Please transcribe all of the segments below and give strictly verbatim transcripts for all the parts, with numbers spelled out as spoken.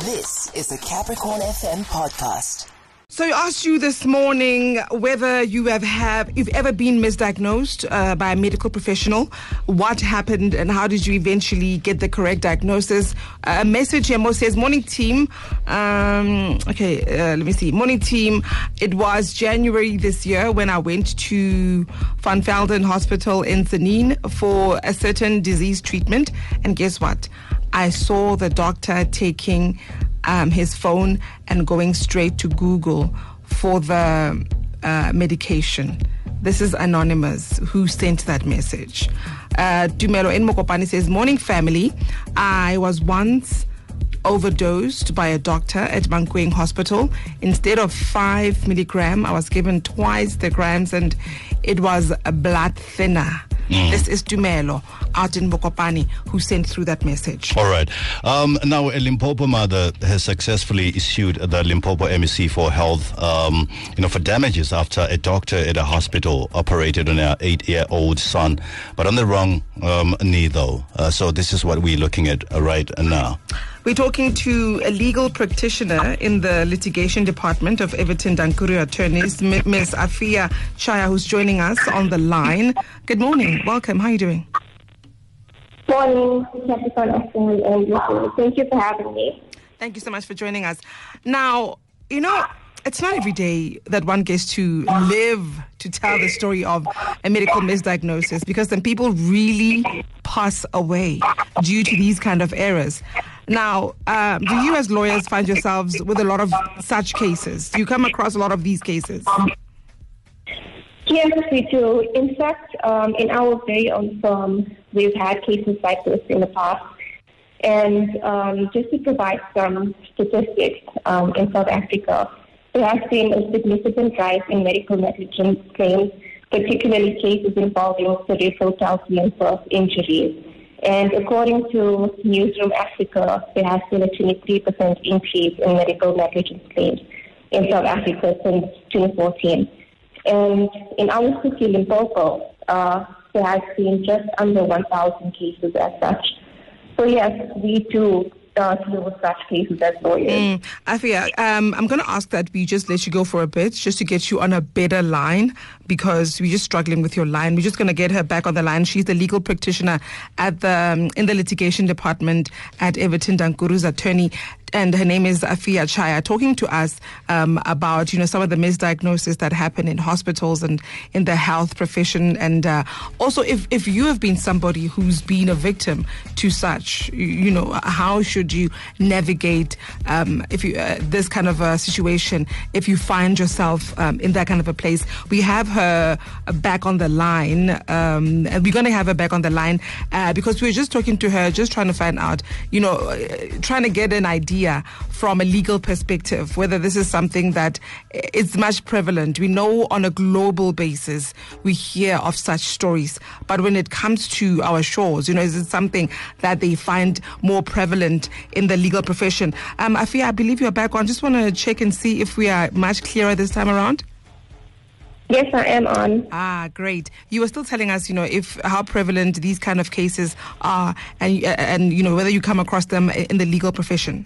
This is a Capricorn F M podcast. So I asked you this morning whether you have, have you've ever been misdiagnosed uh, by a medical professional, what happened, and how did you eventually get the correct diagnosis. Uh, a message here Mo says, morning team. Um, okay, uh, let me see. Morning team. It was January this year when I went to Van Velden Hospital in Zanin for a certain disease treatment. And guess what? I saw the doctor taking Um, his phone and going straight to Google for the uh, medication. This is anonymous who sent that message. Uh, Dumelo in Mokopani says, morning family. I was once overdosed by a doctor at Mankweng Hospital. Instead of five milligram, I was given twice the grams, and it was a blood thinner. Mm. This is Dumelo out in Mokopani who sent through that message. All right. Um, now, a Limpopo mother has successfully issued the Limpopo M E C for health, um, you know, for damages after a doctor at a hospital operated on her eight-year-old son, but on the wrong um, knee, though. Uh, so this is what we're looking at right now. We're talking to a legal practitioner in the litigation department of Everton Dankuru Attorneys, Miz Afia Chaya, who's joining us on the line. Good morning. Welcome. How are you doing? Morning, Capricorn F M, and thank you for having me. Thank you so much for joining us. Now, you know, it's not every day that one gets to live to tell the story of a medical misdiagnosis, because then people really pass away due to these kind of errors. Now, um, do you as lawyers find yourselves with a lot of such cases? Do you come across a lot of these cases? Yes, we do. In fact, um, in our very own firm, we've had cases like this in the past. And um, just to provide some statistics, um, in South Africa, there has been a significant rise in medical negligence claims, particularly cases involving cerebral palsy and birth injuries. And according to Newsroom Africa, there has been a twenty-three percent increase in medical negligence claims in South Africa since twenty fourteen. And in our city, Limpopo, uh, there has been just under one thousand cases as such. So yes, we do uh, deal with such cases as lawyers. Mm. Afia, um, I'm going to ask that we just let you go for a bit, just to get you on a better line, because we're just struggling with your line. We're just going to get her back on the line. She's the legal practitioner at the um, in the litigation department at Everton Dankuru's attorney. And her name is Afia Chaya, talking to us um, about, you know, some of the misdiagnoses that happen in hospitals and in the health profession. And uh, also, if, if you have been somebody who's been a victim to such, you, you know, how should you navigate um, if you uh, this kind of a situation, if you find yourself um, in that kind of a place. We have her back on the line, um, and we're going to have her back on the line uh, because we were just talking to her, just trying to find out, you know, uh, trying to get an idea from a legal perspective, whether this is something that is much prevalent. We know on a global basis we hear of such stories, but when it comes to our shores, you know, is it something that they find more prevalent in the legal profession? Um, Afia, I believe you're back on. Just want to check and see if we are much clearer this time around. Yes, I am on. Ah, great. You were still telling us, you know, if how prevalent these kind of cases are, and and you know whether you come across them in the legal profession.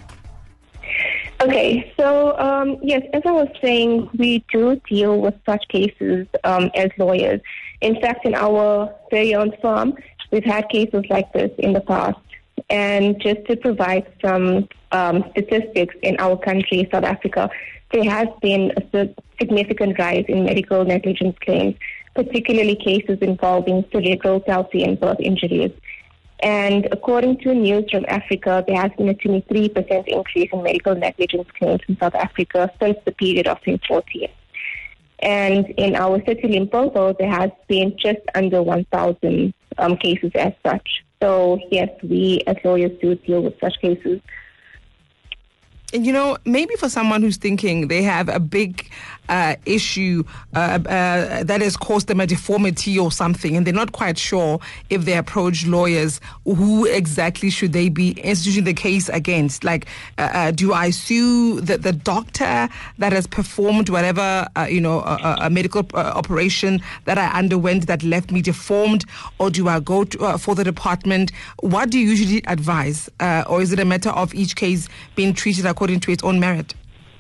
Okay, so um, yes, as I was saying, we do deal with such cases um, as lawyers. In fact, in our very own firm, we've had cases like this in the past. And just to provide some um, statistics in our country, South Africa, there has been a significant rise in medical negligence claims, particularly cases involving cerebral palsy and birth injuries. And according to Newsroom Africa, there has been a twenty-three percent increase in medical negligence claims in South Africa since the period of twenty fourteen. And in our city, Limpopo, there has been just under one thousand um, cases as such. So, yes, we as lawyers do deal with such cases. And, you know, maybe for someone who's thinking they have a big uh, issue uh, uh, that has caused them a deformity or something, and they're not quite sure if they approach lawyers, who exactly should they be instituting the case against? Like, uh, uh, do I sue the, the doctor that has performed whatever, uh, you know, a, a medical uh, operation that I underwent that left me deformed, or do I go to, uh, for the department? What do you usually advise? Uh, or is it a matter of each case being treated according to its own merit?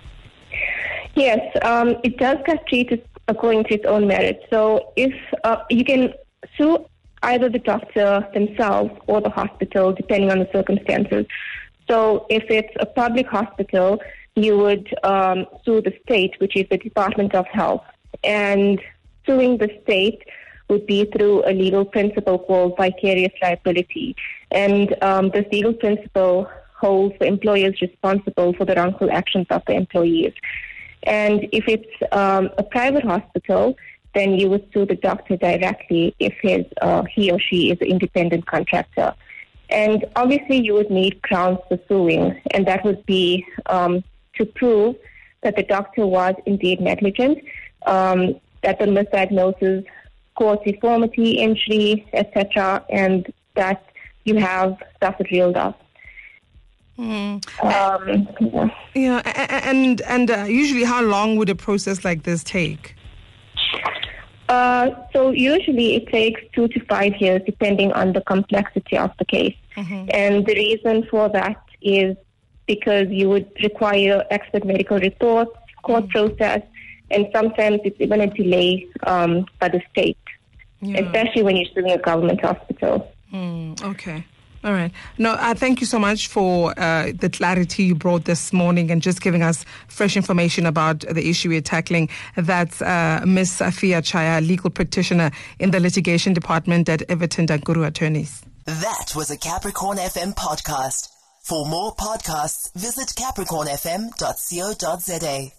Yes, um, it does get treated according to its own merit. So if uh, you can sue either the doctor themselves or the hospital, depending on the circumstances. So if it's a public hospital, you would um, sue the state, which is the Department of Health. And suing the state would be through a legal principle called vicarious liability. And um, this legal principle holds the employers responsible for the wrongful actions of the employees. And if it's um, a private hospital, then you would sue the doctor directly if his, uh, he or she is an independent contractor. And obviously you would need grounds for suing, and that would be um, to prove that the doctor was indeed negligent, um, that the misdiagnosis caused deformity, injury, et cetera, and that you have suffered real loss. Mm. Um, yeah. yeah, and and uh, usually, how long would a process like this take? Uh, so usually it takes two to five years, depending on the complexity of the case. Mm-hmm. And the reason for that is because you would require expert medical reports, court mm-hmm. process, and sometimes it's even a delay um, by the state, yeah. especially when you're suing a government hospital. Mm, okay. All right. No, uh, thank you so much for uh, the clarity you brought this morning and just giving us fresh information about the issue we're tackling. That's uh, Miss Afia Chaya, legal practitioner in the litigation department at Everton Dankuru Attorneys. That was a Capricorn F M podcast. For more podcasts, visit capricorn f m dot co dot za.